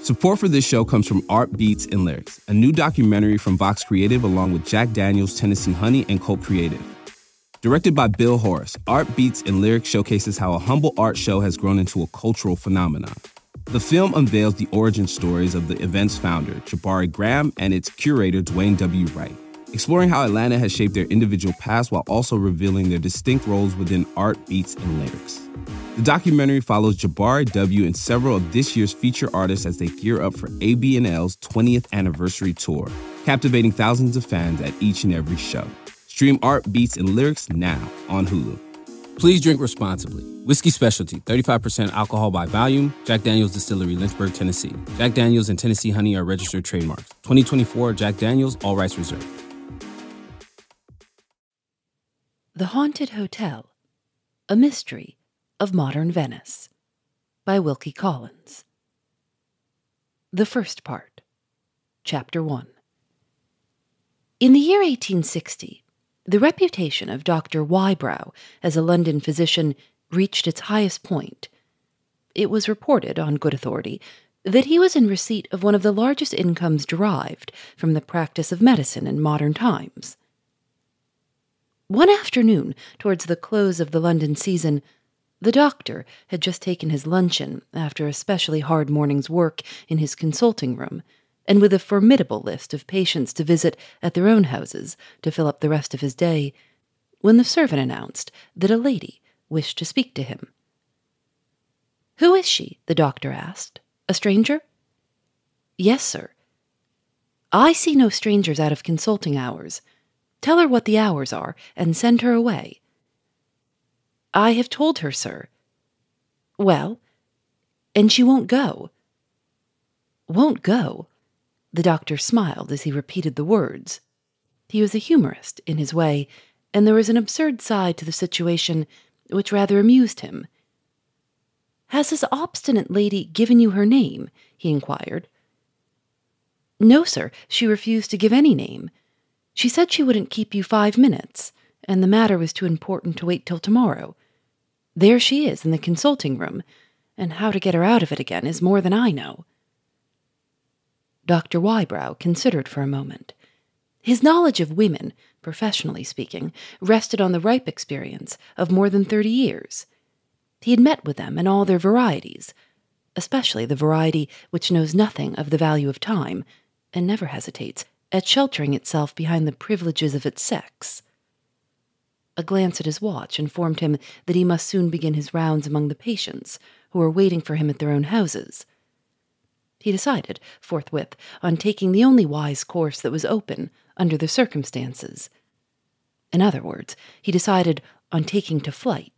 Support for this show comes from Art Beats and Lyrics, a new documentary from Vox Creative along with Jack Daniels, Tennessee Honey, and Cult Creative. Directed by Bill Horace, Art Beats and Lyrics showcases how a humble art show has grown into a cultural phenomenon. The film unveils the origin stories of the event's founder, Jabari Graham, and its curator, Dwayne W. Wright, exploring how Atlanta has shaped their individual paths while also revealing their distinct roles within Art Beats and Lyrics. The documentary follows Jabari W. and several of this year's feature artists as they gear up for ABNL's 20th anniversary tour, captivating thousands of fans at each and every show. Stream Art Beats and Lyrics now on Hulu. Please drink responsibly. Whiskey Specialty, 35% alcohol by volume. Jack Daniels Distillery, Lynchburg, Tennessee. Jack Daniels and Tennessee Honey are registered trademarks. 2024 Jack Daniels, all rights reserved. The Haunted Hotel, A Mystery of Modern Venice, by Wilkie Collins. The first part, Chapter 1. In the year 1860, the reputation of Dr. Wybrow as a London physician reached its highest point. It was reported, on good authority, that he was in receipt of one of the largest incomes derived from the practice of medicine in modern times. One afternoon, towards the close of the London season, the doctor had just taken his luncheon after a specially hard morning's work in his consulting room, and with a formidable list of patients to visit at their own houses to fill up the rest of his day, when the servant announced that a lady wished to speak to him. "Who is she?" the doctor asked. "A stranger?" "Yes, sir." "I see no strangers out of consulting hours. Tell her what the hours are, and send her away." "I have told her, sir." "Well, and she won't go." "Won't go?" The doctor smiled as he repeated the words. He was a humorist in his way, and there was an absurd side to the situation which rather amused him. "Has this obstinate lady given you her name?" he inquired. "No, sir, she refused to give any name. She said she wouldn't keep you 5 minutes, and the matter was too important to wait till tomorrow. There she is in the consulting room, and how to get her out of it again is more than I know." Dr. Wybrow considered for a moment. His knowledge of women, professionally speaking, rested on the ripe experience of more than 30 years. He had met with them in all their varieties, especially the variety which knows nothing of the value of time, and never hesitates at sheltering itself behind the privileges of its sex. A glance at his watch informed him that he must soon begin his rounds among the patients who were waiting for him at their own houses. He decided, forthwith, on taking the only wise course that was open under the circumstances. In other words, he decided on taking to flight.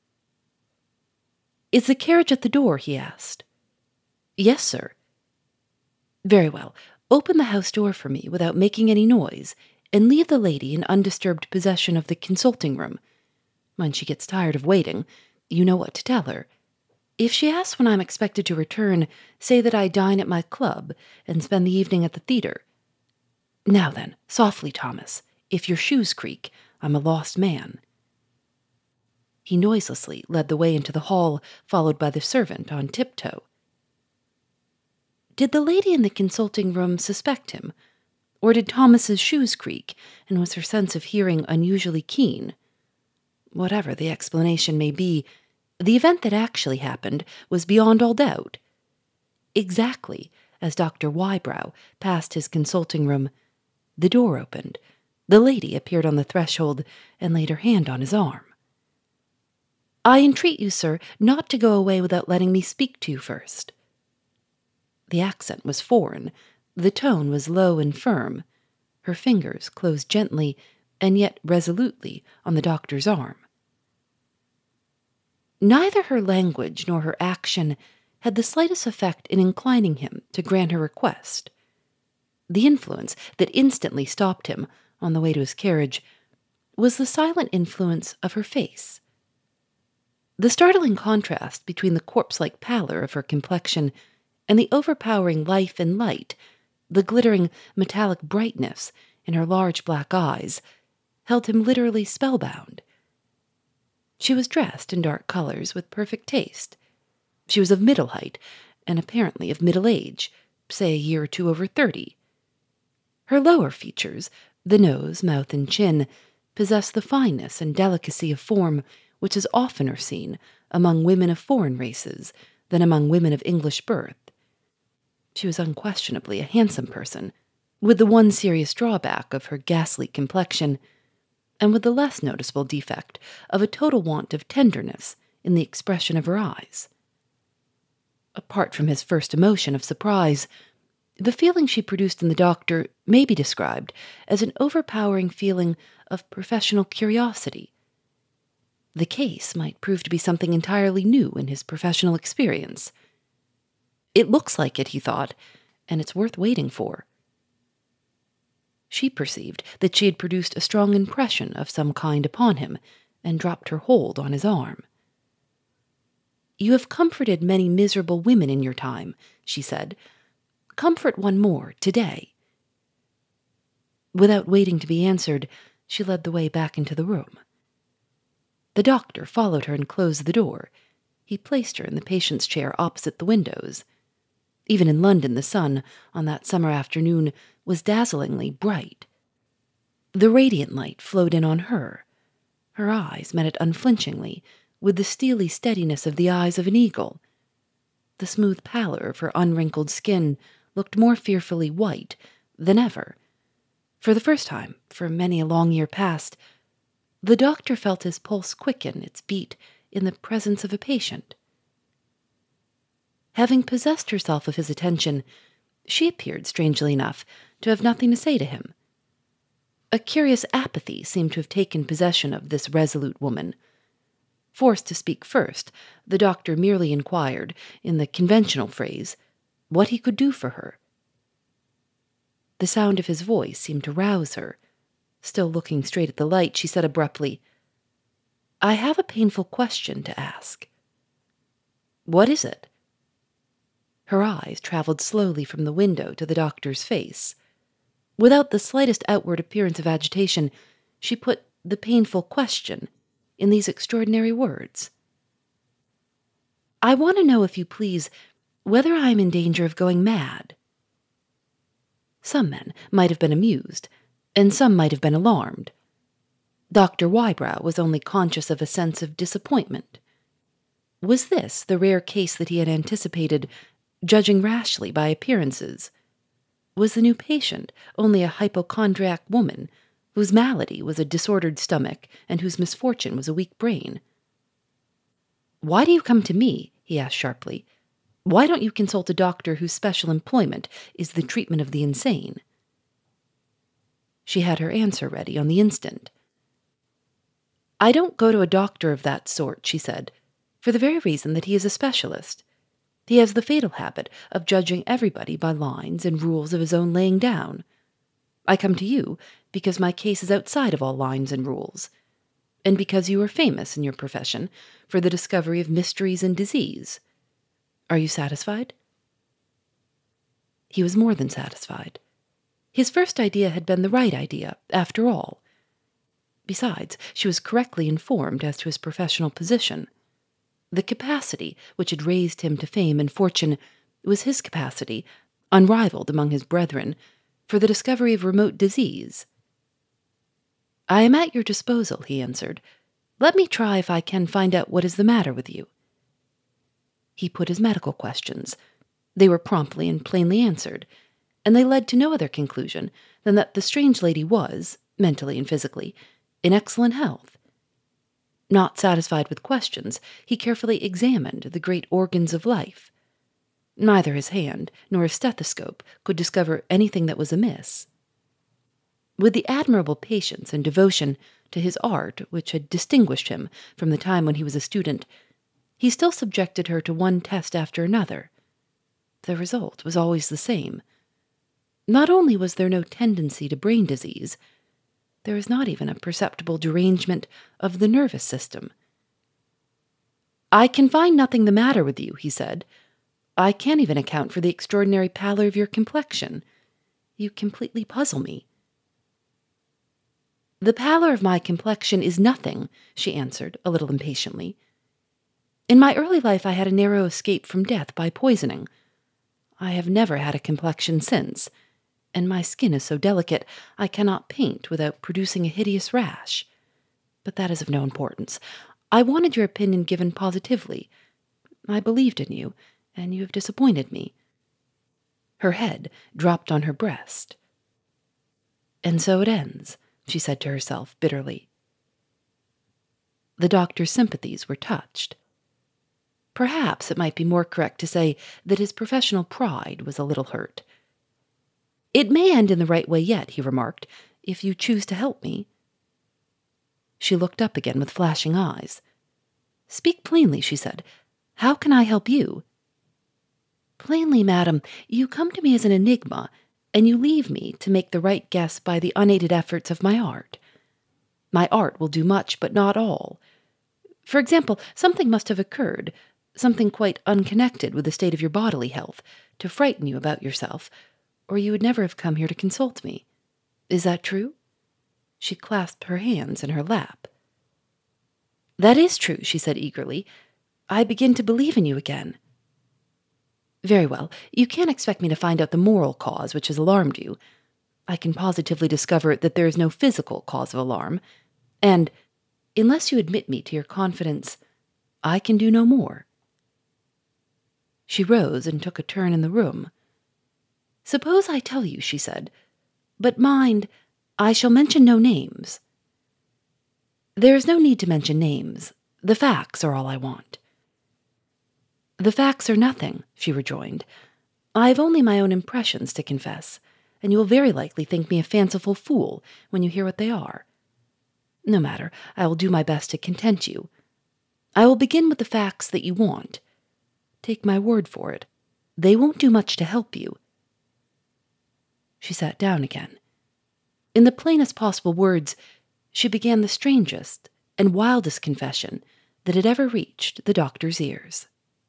"Is the carriage at the door?" he asked. "Yes, sir." "Very well. Open the house door for me without making any noise, and leave the lady in undisturbed possession of the consulting room. When she gets tired of waiting, you know what to tell her. If she asks when I'm expected to return, say that I dine at my club and spend the evening at the theater. Now then, softly, Thomas. If your shoes creak, I'm a lost man." He noiselessly led the way into the hall, followed by the servant on tiptoe. Did the lady in the consulting room suspect him? Or did Thomas's shoes creak, and was her sense of hearing unusually keen? Whatever the explanation may be, the event that actually happened was beyond all doubt. Exactly as Dr. Wybrow passed his consulting room, the door opened, the lady appeared on the threshold, and laid her hand on his arm. "I entreat you, sir, not to go away without letting me speak to you first." The accent was foreign, the tone was low and firm. Her fingers closed gently, and yet resolutely, on the doctor's arm. Neither her language nor her action had the slightest effect in inclining him to grant her request. The influence that instantly stopped him, on the way to his carriage, was the silent influence of her face. The startling contrast between the corpse-like pallor of her complexion and the overpowering life and light, the glittering metallic brightness in her large black eyes, held him literally spellbound. She was dressed in dark colors with perfect taste. She was of middle height, and apparently of middle age, say a year or two over 30. Her lower features, the nose, mouth, and chin, possess the fineness and delicacy of form which is oftener seen among women of foreign races than among women of English birth. She was unquestionably a handsome person, with the one serious drawback of her ghastly complexion, and with the less noticeable defect of a total want of tenderness in the expression of her eyes. Apart from his first emotion of surprise, the feeling she produced in the doctor may be described as an overpowering feeling of professional curiosity. The case might prove to be something entirely new in his professional experience. It looks like it, he thought, and it's worth waiting for. She perceived that she had produced a strong impression of some kind upon him, and dropped her hold on his arm. "You have comforted many miserable women in your time," she said. "Comfort one more today." Without waiting to be answered, she led the way back into the room. The doctor followed her and closed the door. He placed her in the patient's chair opposite the windows. Even in London, the sun, on that summer afternoon, was dazzlingly bright. The radiant light flowed in on her. Her eyes met it unflinchingly, with the steely steadiness of the eyes of an eagle. The smooth pallor of her unwrinkled skin looked more fearfully white than ever. For the first time, for many a long year past, the doctor felt his pulse quicken its beat in the presence of a patient. Having possessed herself of his attention, she appeared, strangely enough, to have nothing to say to him. A curious apathy seemed to have taken possession of this resolute woman. Forced to speak first, the doctor merely inquired, in the conventional phrase, what he could do for her. The sound of his voice seemed to rouse her. Still looking straight at the light, she said abruptly, "I have a painful question to ask." "What is it?" Her eyes traveled slowly from the window to the doctor's face. Without the slightest outward appearance of agitation, she put the painful question in these extraordinary words. "I want to know, if you please, whether I am in danger of going mad." Some men might have been amused, and some might have been alarmed. Dr. Wybrow was only conscious of a sense of disappointment. Was this the rare case that he had anticipated, judging rashly by appearances? Was the new patient only a hypochondriac woman, whose malady was a disordered stomach and whose misfortune was a weak brain? "Why do you come to me?" he asked sharply. "Why don't you consult a doctor whose special employment is the treatment of the insane?" She had her answer ready on the instant. "I don't go to a doctor of that sort," she said, "for the very reason that he is a specialist. He has the fatal habit of judging everybody by lines and rules of his own laying down. I come to you because my case is outside of all lines and rules, and because you are famous in your profession for the discovery of mysteries in disease. Are you satisfied?" He was more than satisfied. His first idea had been the right idea, after all. Besides, she was correctly informed as to his professional position. The capacity which had raised him to fame and fortune was his capacity, unrivaled among his brethren, for the discovery of remote disease. "I am at your disposal," he answered. "Let me try if I can find out what is the matter with you." He put his medical questions. They were promptly and plainly answered, and they led to no other conclusion than that the strange lady was, mentally and physically, in excellent health. Not satisfied with questions, he carefully examined the great organs of life. Neither his hand nor his stethoscope could discover anything that was amiss. With the admirable patience and devotion to his art which had distinguished him from the time when he was a student, he still subjected her to one test after another. The result was always the same. Not only was there no tendency to brain disease, there was not even a perceptible derangement of the nervous system. "I can find nothing the matter with you," he said. "I can't even account for the extraordinary pallor of your complexion. You completely puzzle me." "The pallor of my complexion is nothing," she answered, a little impatiently. "In my early life I had a narrow escape from death by poisoning. I have never had a complexion since, and my skin is so delicate I cannot paint without producing a hideous rash. But that is of no importance. I wanted your opinion given positively. I believed in you, and you have disappointed me." Her head dropped on her breast. "And so it ends," she said to herself bitterly. The doctor's sympathies were touched. Perhaps it might be more correct to say that his professional pride was a little hurt. "It may end in the right way yet," he remarked, "if you choose to help me." She looked up again with flashing eyes. "Speak plainly," she said. "How can I help you?" "Plainly, madam, you come to me as an enigma, and you leave me to make the right guess by the unaided efforts of my art. My art will do much, but not all. For example, something must have occurred, something quite unconnected with the state of your bodily health, to frighten you about yourself, or you would never have come here to consult me. Is that true?" She clasped her hands in her lap. "That is true," she said eagerly. "I begin to believe in you again." "Very well. You can't expect me to find out the moral cause which has alarmed you. I can positively discover that there is no physical cause of alarm, and, unless you admit me to your confidence, I can do no more." She rose and took a turn in the room. "Suppose I tell you," she said, "but mind, I shall mention no names." "There is no need to mention names. The facts are all I want." "The facts are nothing," she rejoined. "I have only my own impressions to confess, and you will very likely think me a fanciful fool when you hear what they are. No matter, I will do my best to content you. I will begin with the facts that you want. Take my word for it, they won't do much to help you." She sat down again. In the plainest possible words, she began the strangest and wildest confession that had ever reached the doctor's ears.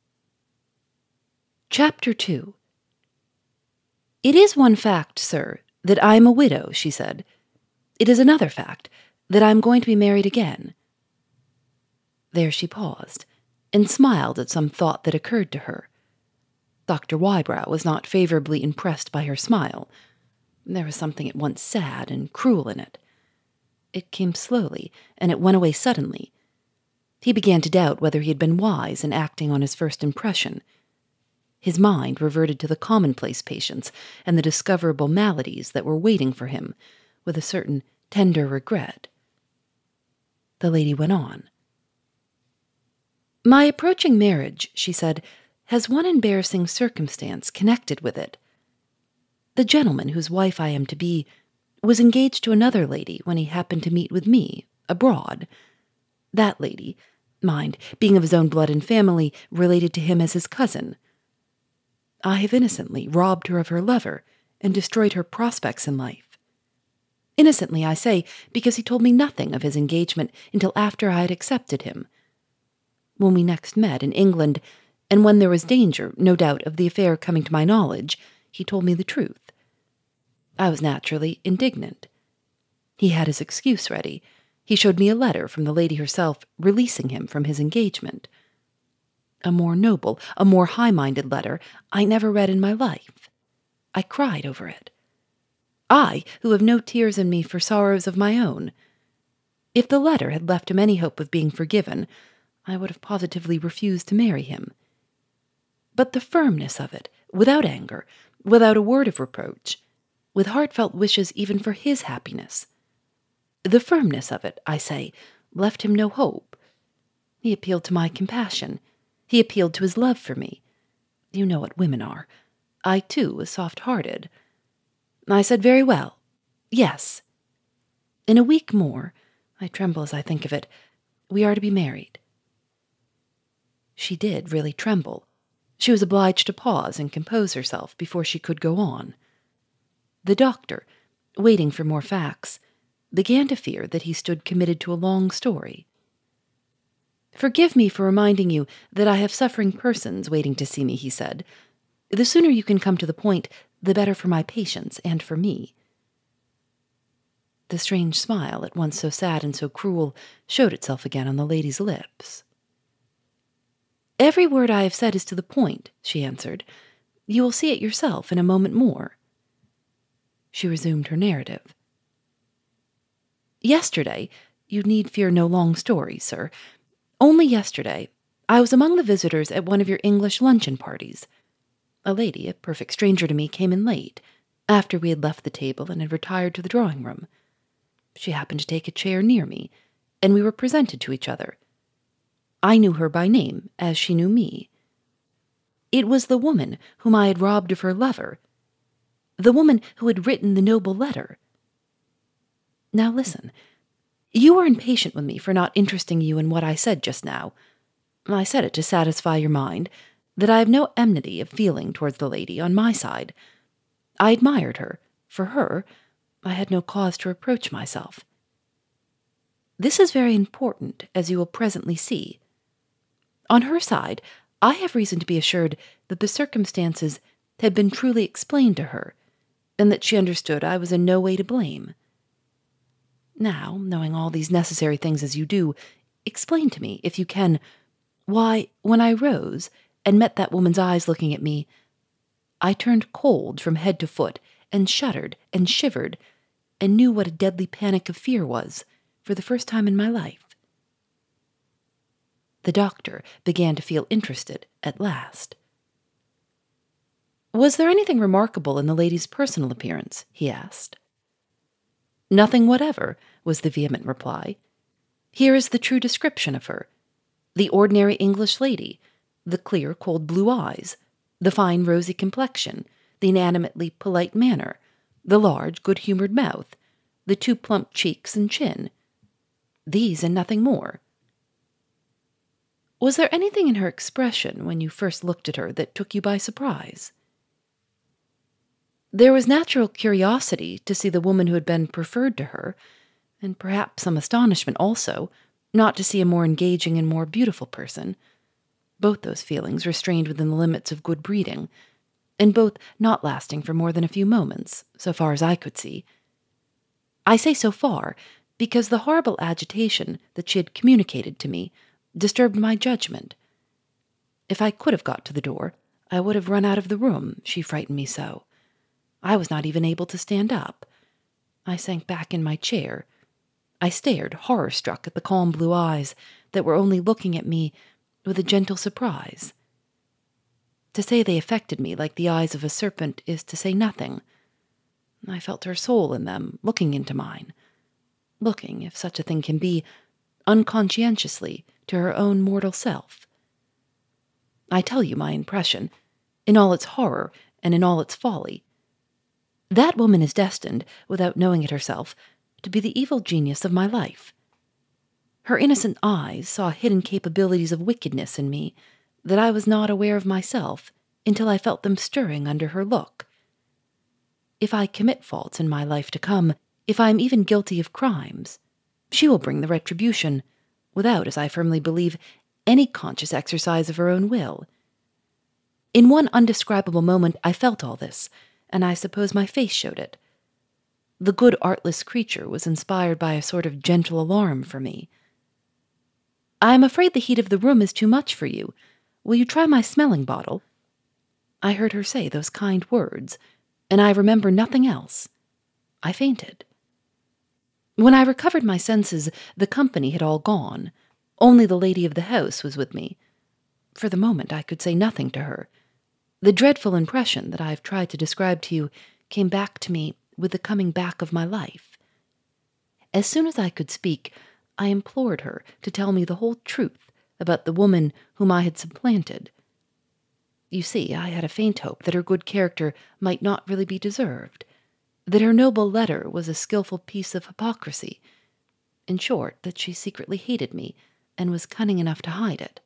Chapter 2. "It is one fact, sir, that I am a widow," she said. "It is another fact that I am going to be married again." There she paused, and smiled at some thought that occurred to her. Dr. Wybrow was not favorably impressed by her smile. There was something at once sad and cruel in it. It came slowly, and it went away suddenly. He began to doubt whether he had been wise in acting on his first impression. His mind reverted to the commonplace patients and the discoverable maladies that were waiting for him, with a certain tender regret. The lady went on. "My approaching marriage," she said, "has one embarrassing circumstance connected with it. The gentleman whose wife I am to be was engaged to another lady when he happened to meet with me, abroad. That lady, mind, being of his own blood and family, related to him as his cousin. I have innocently robbed her of her lover and destroyed her prospects in life. Innocently, I say, because he told me nothing of his engagement until after I had accepted him. When we next met in England, and when there was danger, no doubt, of the affair coming to my knowledge, he told me the truth. I was naturally indignant. He had his excuse ready. He showed me a letter from the lady herself releasing him from his engagement. A more noble, a more high-minded letter I never read in my life. I cried over it. I, who have no tears in me for sorrows of my own. If the letter had left him any hope of being forgiven, I would have positively refused to marry him. But the firmness of it, without anger, without a word of reproach, with heartfelt wishes even for his happiness. The firmness of it, I say, left him no hope. He appealed to my compassion. He appealed to his love for me. You know what women are. I, too, was soft-hearted. I said very well. Yes. In a week more, I tremble as I think of it, we are to be married. She did really tremble. She was obliged to pause and compose herself before she could go on. The doctor, waiting for more facts, began to fear that he stood committed to a long story. "Forgive me for reminding you that I have suffering persons waiting to see me," he said. "The sooner you can come to the point, the better for my patients and for me." The strange smile, at once so sad and so cruel, showed itself again on the lady's lips. "Every word I have said is to the point," she answered. You will see it yourself in a moment more." She resumed her narrative. "Yesterday, you need fear no long story, sir. Only yesterday, I was among the visitors at one of your English luncheon parties. A lady, a perfect stranger to me, came in late, after we had left the table and had retired to the drawing-room. She happened to take a chair near me, and we were presented to each other. I knew her by name, as she knew me. It was the woman whom I had robbed of her lover, the woman who had written the noble letter. Now listen. You were impatient with me for not interesting you in what I said just now. I said it to satisfy your mind that I have no enmity of feeling towards the lady on my side. I admired her. For her, I had no cause to reproach myself. This is very important, as you will presently see. On her side, I have reason to be assured that the circumstances had been truly explained to her, and that she understood I was in no way to blame. Now, knowing all these necessary things as you do, explain to me, if you can, why, when I rose and met that woman's eyes looking at me, I turned cold from head to foot and shuddered and shivered and knew what a deadly panic of fear was for the first time in my life." The doctor began to feel interested at last. "Was there anything remarkable in the lady's personal appearance?" he asked. "Nothing whatever," was the vehement reply. "Here is the true description of her. The ordinary English lady, the clear, cold blue eyes, the fine, rosy complexion, the inanimately polite manner, the large, good-humored mouth, the 2 plump cheeks and chin. These and nothing more." "Was there anything in her expression when you first looked at her that took you by surprise?" "There was natural curiosity to see the woman who had been preferred to her, and perhaps some astonishment also, not to see a more engaging and more beautiful person. Both those feelings restrained within the limits of good breeding, and both not lasting for more than a few moments, so far as I could see. I say so far, because the horrible agitation that she had communicated to me disturbed my judgment. If I could have got to the door, I would have run out of the room, she frightened me so. I was not even able to stand up. I sank back in my chair. I stared, horror-struck, at the calm blue eyes that were only looking at me with a gentle surprise. To say they affected me like the eyes of a serpent is to say nothing. I felt her soul in them, looking into mine, looking, if such a thing can be, unconscientiously to her own mortal self. I tell you my impression, in all its horror and in all its folly. That woman is destined, without knowing it herself, to be the evil genius of my life. Her innocent eyes saw hidden capabilities of wickedness in me that I was not aware of myself until I felt them stirring under her look. If I commit faults in my life to come, if I am even guilty of crimes, she will bring the retribution, without, as I firmly believe, any conscious exercise of her own will. In one undescribable moment I felt all this, and I suppose my face showed it. The good artless creature was inspired by a sort of gentle alarm for me. "I am afraid the heat of the room is too much for you. Will you try my smelling bottle?" I heard her say those kind words, and I remember nothing else. I fainted. When I recovered my senses, the company had all gone. Only the lady of the house was with me. For the moment I could say nothing to her. The dreadful impression that I have tried to describe to you came back to me with the coming back of my life. As soon as I could speak, I implored her to tell me the whole truth about the woman whom I had supplanted. You see, I had a faint hope that her good character might not really be deserved, that her noble letter was a skilful piece of hypocrisy, in short, that she secretly hated me and was cunning enough to hide it.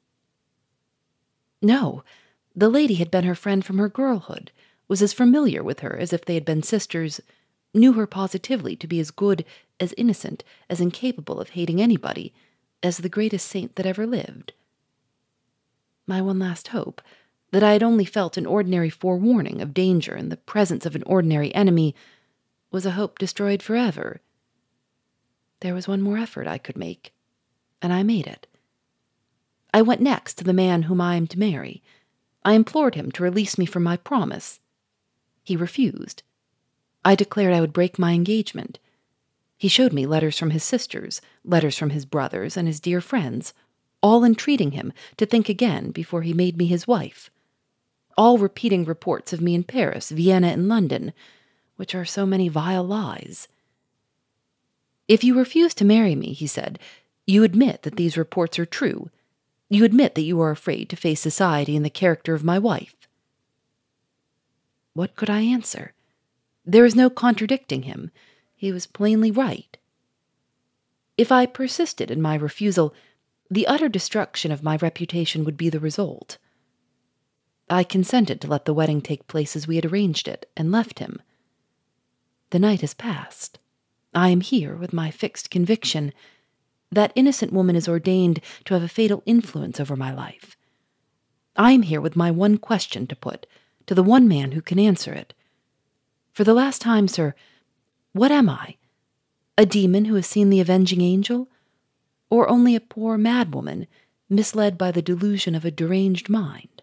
No, the lady had been her friend from her girlhood, was as familiar with her as if they had been sisters, knew her positively to be as good, as innocent, as incapable of hating anybody, as the greatest saint that ever lived. My one last hope, that I had only felt an ordinary forewarning of danger in the presence of an ordinary enemy, was a hope destroyed forever. There was one more effort I could make, and I made it. I went next to the man whom I am to marry. I implored him to release me from my promise. He refused. I declared I would break my engagement. He showed me letters from his sisters, letters from his brothers and his dear friends, all entreating him to think again before he made me his wife, all repeating reports of me in Paris, Vienna, and London, which are so many vile lies. If you refuse to marry me, he said, you admit that these reports are true. You admit that you are afraid to face society in the character of my wife. What could I answer? There was no contradicting him. He was plainly right. If I persisted in my refusal, the utter destruction of my reputation would be the result. I consented to let the wedding take place as we had arranged it, and left him. The night has passed. I am here with my fixed conviction that innocent woman is ordained to have a fatal influence over my life. I am here with my one question to put to the one man who can answer it. For the last time, sir, what am I? A demon who has seen the avenging angel? Or only a poor madwoman misled by the delusion of a deranged mind?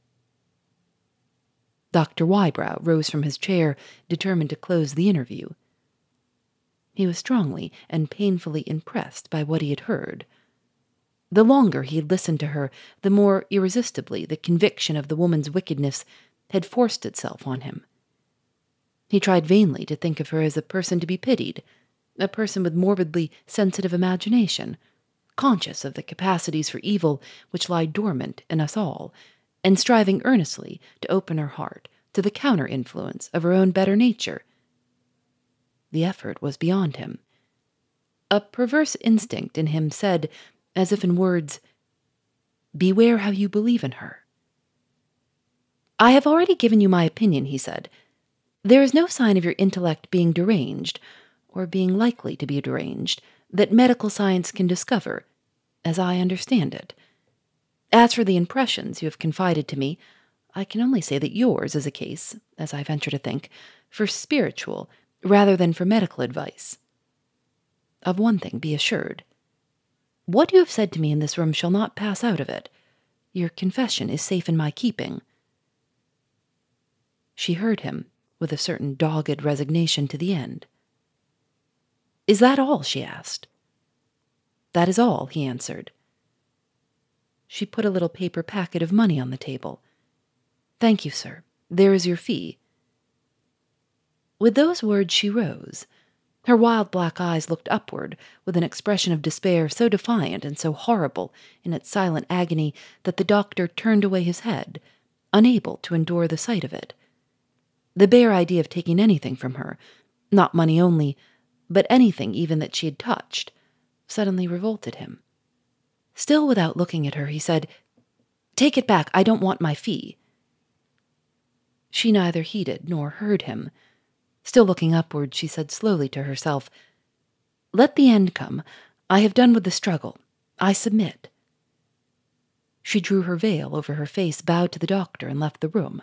Dr. Wybrow rose from his chair, determined to close the interview. He was strongly and painfully impressed by what he had heard. The longer he had listened to her, the more irresistibly the conviction of the woman's wickedness had forced itself on him. He tried vainly to think of her as a person to be pitied, a person with morbidly sensitive imagination, conscious of the capacities for evil which lie dormant in us all, and striving earnestly to open her heart to the counter-influence of her own better nature. The effort was beyond him. A perverse instinct in him said, as if in words, "Beware how you believe in her." "I have already given you my opinion," he said. "There is no sign of your intellect being deranged, or being likely to be deranged, that medical science can discover, as I understand it. As for the impressions you have confided to me, I can only say that yours is a case, as I venture to think, for spiritual rather than for medical advice. Of one thing be assured. What you have said to me in this room shall not pass out of it. Your confession is safe in my keeping." She heard him, with a certain dogged resignation to the end. "Is that all?" she asked. "That is all," he answered. She put a little paper packet of money on the table. "Thank you, sir. There is your fee." With those words she rose. Her wild black eyes looked upward with an expression of despair so defiant and so horrible in its silent agony that the doctor turned away his head, unable to endure the sight of it. The bare idea of taking anything from her, not money only, but anything even that she had touched, suddenly revolted him. Still without looking at her, he said, "Take it back, I don't want my fee." She neither heeded nor heard him. Still looking upward, she said slowly to herself, "Let the end come. I have done with the struggle. I submit." She drew her veil over her face, bowed to the doctor, and left the room.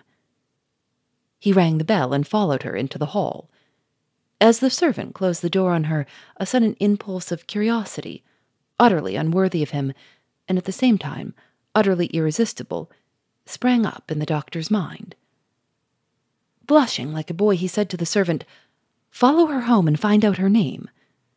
He rang the bell and followed her into the hall. As the servant closed the door on her, a sudden impulse of curiosity, utterly unworthy of him, and at the same time utterly irresistible, sprang up in the doctor's mind. Blushing like a boy, he said to the servant, "Follow her home and find out her name."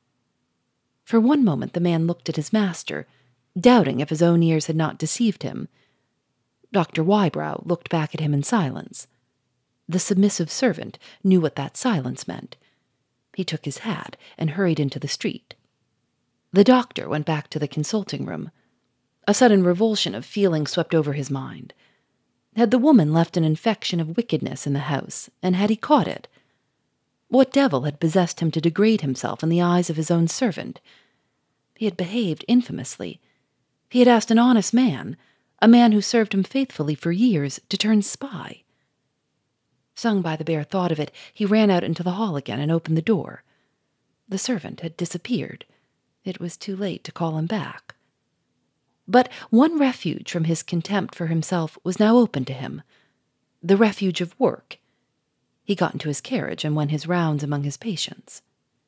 For one moment the man looked at his master, doubting if his own ears had not deceived him. Dr. Wybrow looked back at him in silence. The submissive servant knew what that silence meant. He took his hat and hurried into the street. The doctor went back to the consulting room. A sudden revulsion of feeling swept over his mind. Had the woman left an infection of wickedness in the house, and had he caught it? What devil had possessed him to degrade himself in the eyes of his own servant? He had behaved infamously. He had asked an honest man, a man who served him faithfully for years, to turn spy. Stung by the bare thought of it, he ran out into the hall again and opened the door. The servant had disappeared. It was too late to call him back. But one refuge from his contempt for himself was now open to him, the refuge of work. He got into his carriage and went his rounds among his patients.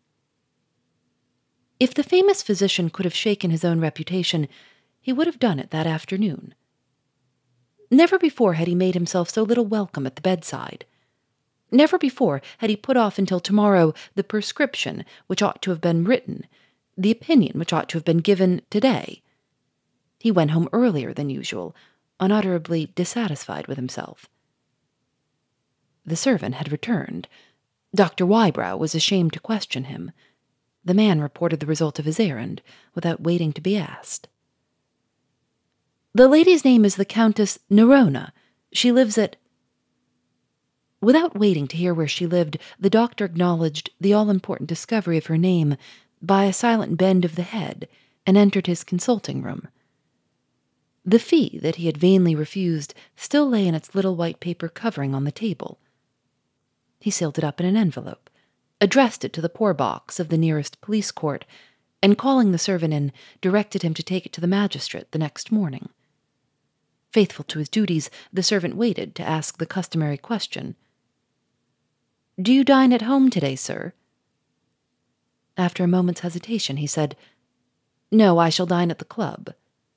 If the famous physician could have shaken his own reputation, he would have done it that afternoon. Never before had he made himself so little welcome at the bedside. Never before had he put off until tomorrow the prescription which ought to have been written, the opinion which ought to have been given today. He went home earlier than usual, unutterably dissatisfied with himself. The servant had returned. Dr. Wybrow was ashamed to question him. The man reported the result of his errand, without waiting to be asked. "The lady's name is the Countess Nerona. She lives at—" Without waiting to hear where she lived, the doctor acknowledged the all-important discovery of her name by a silent bend of the head and entered his consulting room. The fee that he had vainly refused still lay in its little white paper covering on the table. He sealed it up in an envelope, addressed it to the poor box of the nearest police court, and calling the servant in, directed him to take it to the magistrate the next morning. Faithful to his duties, the servant waited to ask the customary question. "Do you dine at home today, sir?" After a moment's hesitation, he said, "No, I shall dine at the club."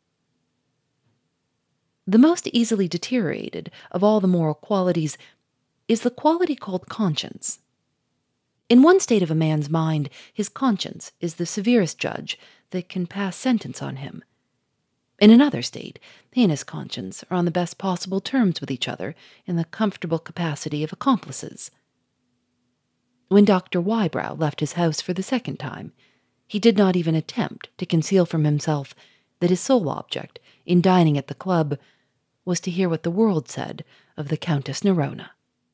The most easily deteriorated of all the moral qualities is the quality called conscience. In one state of a man's mind, his conscience is the severest judge that can pass sentence on him. In another state, he and his conscience are on the best possible terms with each other in the comfortable capacity of accomplices. When Dr. Wybrow left his house for the second time, he did not even attempt to conceal from himself that his sole object in dining at the club was to hear what the world said of the Countess Nerona.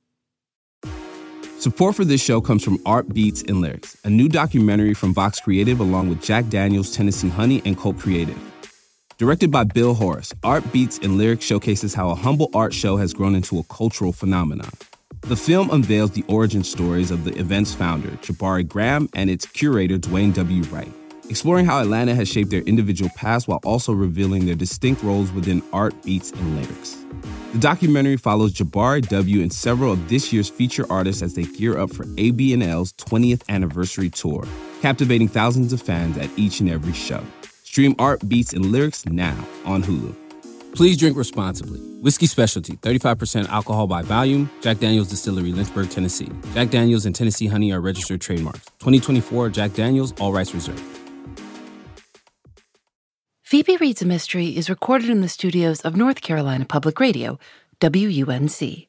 Support for this show comes from Art Beats and Lyrics, a new documentary from Vox Creative along with Jack Daniels, Tennessee Honey, and Colt Creative. Directed by Bill Horace, Art Beats and Lyrics showcases how a humble art show has grown into a cultural phenomenon. The film unveils the origin stories of the event's founder, Jabari Graham, and its curator, Dwayne W. Wright, exploring how Atlanta has shaped their individual paths while also revealing their distinct roles within art, beats, and lyrics. The documentary follows Jabari W. and several of this year's feature artists as they gear up for AB&L's 20th anniversary tour, captivating thousands of fans at each and every show. Stream Art, Beats, and Lyrics now on Hulu. Please drink responsibly. Whiskey Specialty, 35% alcohol by volume. Jack Daniel's Distillery, Lynchburg, Tennessee. Jack Daniel's and Tennessee Honey are registered trademarks. 2024 Jack Daniel's, all rights reserved. Phoebe Reads a Mystery is recorded in the studios of North Carolina Public Radio, WUNC.